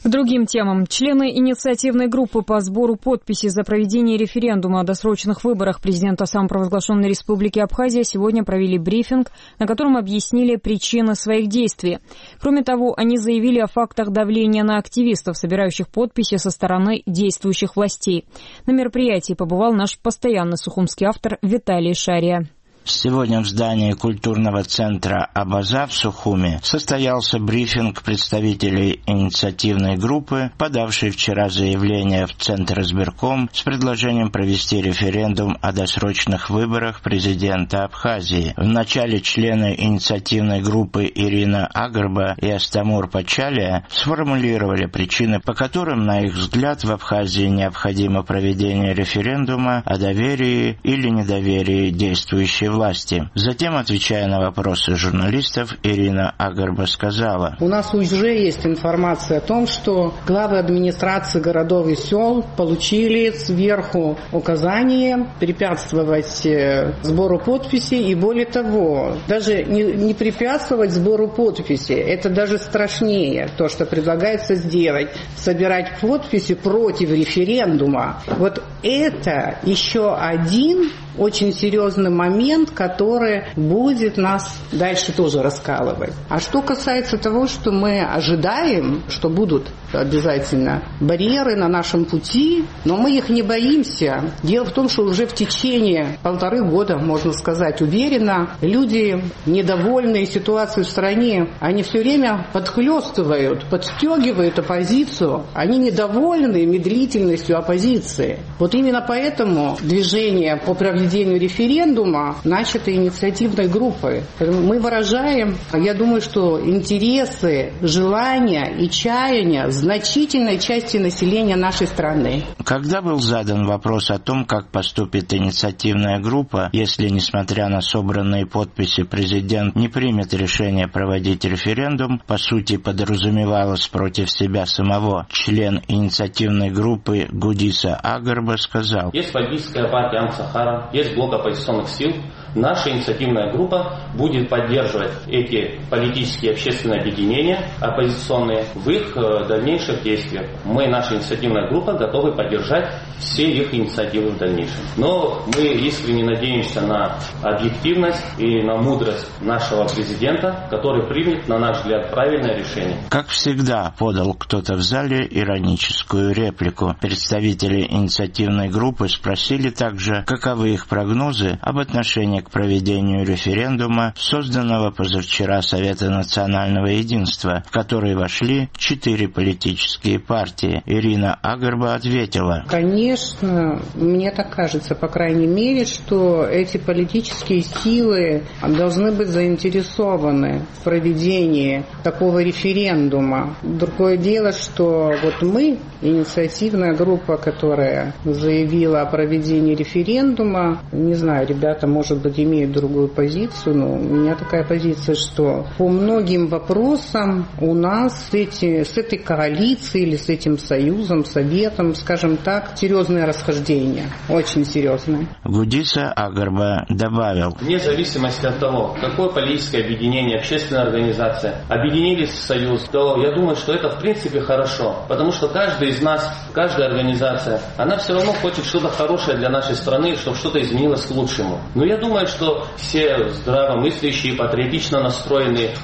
К другим темам. Члены инициативной группы по сбору подписей за проведение референдума о досрочных выборах президента самопровозглашенной Республики Абхазия сегодня провели брифинг, на котором объяснили причины своих действий. Кроме того, они заявили о фактах давления на активистов, собирающих подписи со стороны действующих властей. На мероприятии побывал наш постоянный сухумский автор Виталий Шария. Сегодня в здании культурного центра «Абаза» в Сухуме состоялся брифинг представителей инициативной группы, подавшей вчера заявление в Центр избирком с предложением провести референдум о досрочных выборах президента Абхазии. Вначале члены инициативной группы Ирина Агарба и Астамур Пачалия сформулировали причины, по которым, на их взгляд, в Абхазии необходимо проведение референдума о доверии или недоверии действующей власти. Затем, отвечая на вопросы журналистов, Ирина Агарба сказала: у нас уже есть информация о том, что главы администрации городов и сел получили сверху указание препятствовать сбору подписей, и более того, даже не препятствовать сбору подписей, это даже страшнее, то, что предлагается сделать, собирать подписи против референдума. Вот это еще один очень серьезный момент, который будет нас дальше тоже раскалывать. А что касается того, что мы ожидаем, что будут обязательно барьеры на нашем пути, но мы их не боимся. Дело в том, что уже в течение 1,5 года, можно сказать уверенно, люди, недовольные ситуацией в стране, они все время подхлестывают, подстегивают оппозицию. Они недовольны медлительностью оппозиции. Вот именно поэтому движение по проведению референдума начато инициативной группой. Мы выражаем, я думаю, что интересы, желания и чаяния значительной части населения нашей страны. Когда был задан вопрос о том, как поступит инициативная группа, если, несмотря на собранные подписи, президент не примет решение проводить референдум, по сути подразумевалось против себя самого, член инициативной группы Гудиса Агарба сказал: есть политическая партия Ам-Сахара, есть блок оппозиционных сил. Наша инициативная группа будет поддерживать эти политические и общественные объединения оппозиционные в их дальнейших действиях. Мы, наша инициативная группа, готовы поддержать все их инициативы в дальнейшем. Но мы искренне надеемся на объективность и на мудрость нашего президента, который примет, на наш взгляд, правильное решение. Как всегда, подал кто-то в зале ироническую реплику. Представители инициативной группы спросили также, каковы их прогнозы об отношении к проведению референдума, созданного позавчера Совета национального единства, в который вошли 4 политические партии. Ирина Агарба ответила: конечно, мне так кажется, по крайней мере, что эти политические силы должны быть заинтересованы в проведении такого референдума. Другое дело, что вот мы, инициативная группа, которая заявила о проведении референдума, не знаю, ребята, может быть, имеют другую позицию, но у меня такая позиция, что по многим вопросам у нас с этой коалицией или с этим союзом, советом, скажем так, серьезные расхождения, очень серьезные. Гудиса Агарба добавил: вне зависимости от того, какое политическое объединение, общественная организация объединились в союз, то я думаю, что это в принципе хорошо, потому что каждый из нас, каждая организация, она все равно хочет что-то хорошее для нашей страны, чтобы что-то изменилось к лучшему. Но я думаю, что все здравомыслящие, патриотично настроенные,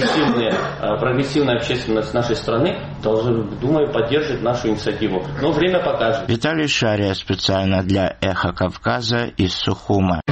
прогрессивная общественность нашей страны должны, думаю, поддерживать нашу инициативу. Но время покажет. Виталий Шария специально для «Эхо Кавказа» из Сухума.